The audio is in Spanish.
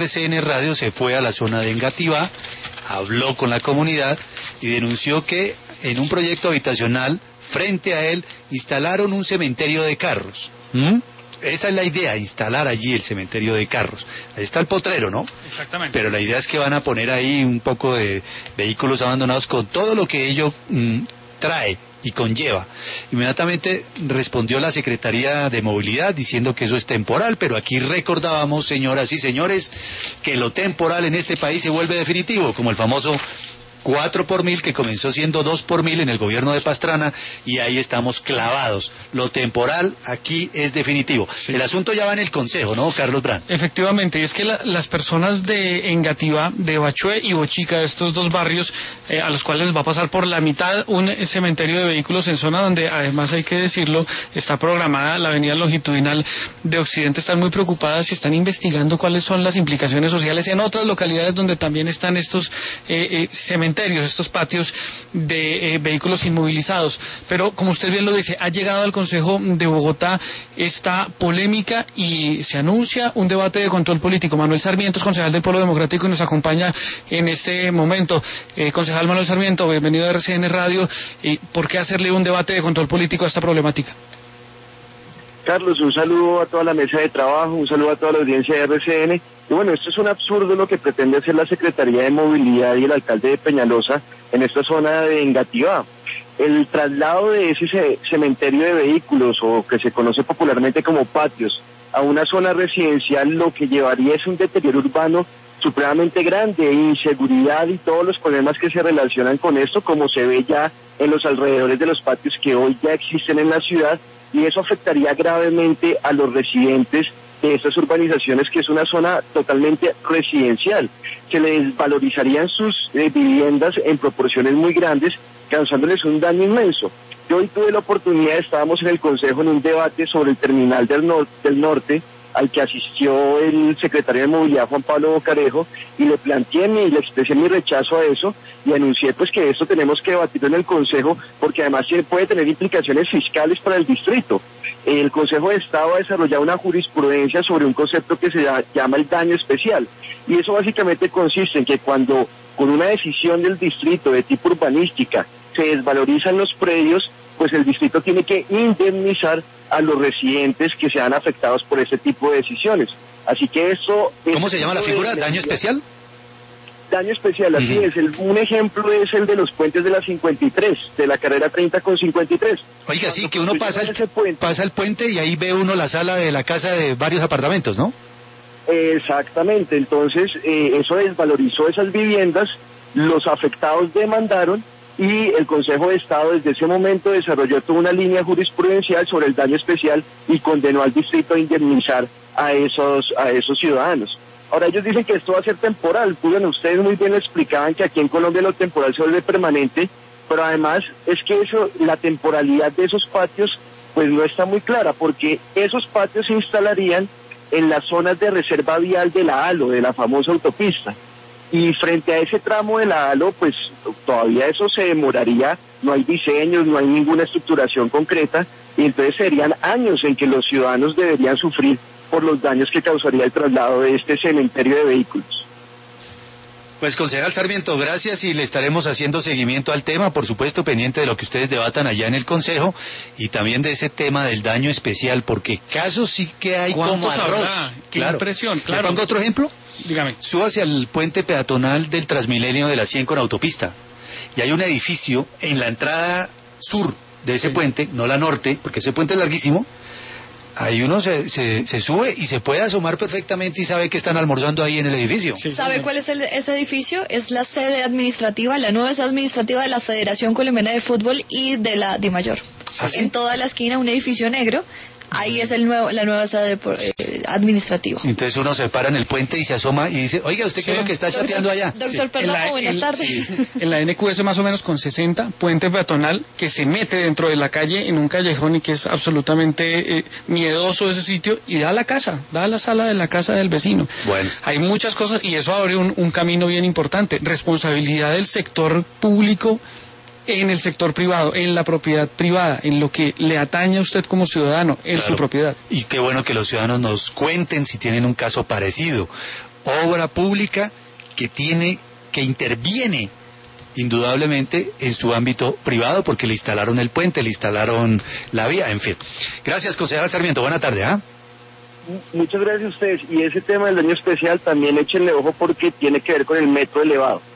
RCN Radio se fue a la zona de Engativá, habló con la comunidad y denunció que en un proyecto habitacional, frente a él, instalaron un cementerio de carros. Esa es la idea, instalar allí el cementerio de carros. Ahí está el potrero, ¿no? Exactamente. Pero la idea es que van a poner ahí un poco de vehículos abandonados con todo lo que ello trae y conlleva. Inmediatamente respondió la Secretaría de Movilidad diciendo que eso es temporal, pero aquí recordábamos, señoras y señores, que lo temporal en este país se vuelve definitivo, como el famoso 4 por 1000 que comenzó siendo 2 por 1000 en el gobierno de Pastrana, y ahí estamos clavados. Lo temporal aquí es definitivo. Sí. El asunto ya va en el Consejo, ¿no, Carlos Brand? Efectivamente, y es que las personas de Engativá, de Bachué y Bochica, estos dos barrios, a los cuales les va a pasar por la mitad un cementerio de vehículos en zona donde, además hay que decirlo, está programada la avenida longitudinal de Occidente, están muy preocupadas y están investigando cuáles son las implicaciones sociales en otras localidades donde también están estos cementerios, estos patios de vehículos inmovilizados. Pero como usted bien lo dice, ha llegado al Consejo de Bogotá esta polémica y se anuncia un debate de control político. Manuel Sarmiento es concejal del Polo Democrático y nos acompaña en este momento. Concejal Manuel Sarmiento, bienvenido a RCN Radio. ¿Por qué hacerle un debate de control político a esta problemática? Carlos, un saludo a toda la mesa de trabajo, un saludo a toda la audiencia de RCN. Y bueno, esto es un absurdo lo que pretende hacer la Secretaría de Movilidad y el alcalde de Peñalosa en esta zona de Engativá. El traslado de ese cementerio de vehículos, o que se conoce popularmente como patios, a una zona residencial, lo que llevaría es un deterioro urbano supremamente grande, inseguridad y todos los problemas que se relacionan con esto, como se ve ya en los alrededores de los patios que hoy ya existen en la ciudad, y eso afectaría gravemente a los residentes de estas urbanizaciones, que es una zona totalmente residencial. Se les valorizarían sus viviendas en proporciones muy grandes, causándoles un daño inmenso. Yo hoy tuve la oportunidad, estábamos en el Consejo en un debate sobre el terminal del norte, al que asistió el secretario de Movilidad, Juan Pablo Bocarejo, y le planteé y le expresé mi rechazo a eso, y anuncié pues que esto tenemos que debatirlo en el Consejo, porque además puede tener implicaciones fiscales para el distrito. El Consejo de Estado ha desarrollado una jurisprudencia sobre un concepto que se llama el daño especial, y eso básicamente consiste en que cuando con una decisión del distrito de tipo urbanística se desvalorizan los predios, pues el distrito tiene que indemnizar a los residentes que sean afectados por este tipo de decisiones. Así que eso... ¿Cómo se llama la figura? ¿Daño especial? Daño especial, así es. Un ejemplo es el de los puentes de la 53, de la carrera 30 con 53. Oiga, sí, que uno pasa el puente y ahí ve uno la sala de la casa de varios apartamentos, ¿no? Exactamente, entonces eso desvalorizó esas viviendas, los afectados demandaron, y el Consejo de Estado desde ese momento desarrolló toda una línea jurisprudencial sobre el daño especial y condenó al distrito a indemnizar a esos ciudadanos. Ahora ellos dicen que esto va a ser temporal. Bueno, ustedes muy bien lo explicaban que aquí en Colombia lo temporal se vuelve permanente, pero además es que la temporalidad de esos patios pues no está muy clara, porque esos patios se instalarían en las zonas de reserva vial de la ALO, de la famosa autopista. Y frente a ese tramo de la ALO, pues todavía eso se demoraría, no hay diseños, no hay ninguna estructuración concreta, y entonces serían años en que los ciudadanos deberían sufrir por los daños que causaría el traslado de este cementerio de vehículos. Pues concejal Sarmiento, gracias, y le estaremos haciendo seguimiento al tema, por supuesto pendiente de lo que ustedes debatan allá en el Consejo, y también de ese tema del daño especial, porque casos sí que hay como arroz. Qué impresión, claro. ¿Le pongo otro ejemplo? Dígame. Subo hacia el puente peatonal del Transmilenio de la 100 con autopista, y hay un edificio en la entrada sur de ese puente, no la norte, porque ese puente es larguísimo. Ahí uno se sube y se puede asomar perfectamente y sabe que están almorzando ahí en el edificio. Sí, ¿sabe cuál es ese edificio? Es la sede administrativa, la nueva sede administrativa de la Federación Colombiana de Fútbol y de la DIMAYOR. ¿Ah, sí? En toda la esquina un edificio negro. Ahí es la nueva sede administrativa. Entonces uno se para en el puente y se asoma y dice, oiga, ¿usted qué es lo que está chateando allá? Doctor, perdón, buenas tardes. Sí. En la NQS más o menos con 60, puente peatonal que se mete dentro de la calle en un callejón y que es absolutamente miedoso ese sitio, y da a la casa, da a la sala de la casa del vecino. Bueno. Hay muchas cosas y eso abre un camino bien importante. Responsabilidad del sector público en el sector privado, en la propiedad privada, en lo que le atañe a usted como ciudadano, en su propiedad. Y qué bueno que los ciudadanos nos cuenten si tienen un caso parecido. obra pública que interviene indudablemente en su ámbito privado, porque le instalaron el puente, le instalaron la vía, en fin. Gracias, concejal Sarmiento, buena tarde. Muchas gracias a ustedes. Y ese tema del daño especial también échenle ojo porque tiene que ver con el metro elevado.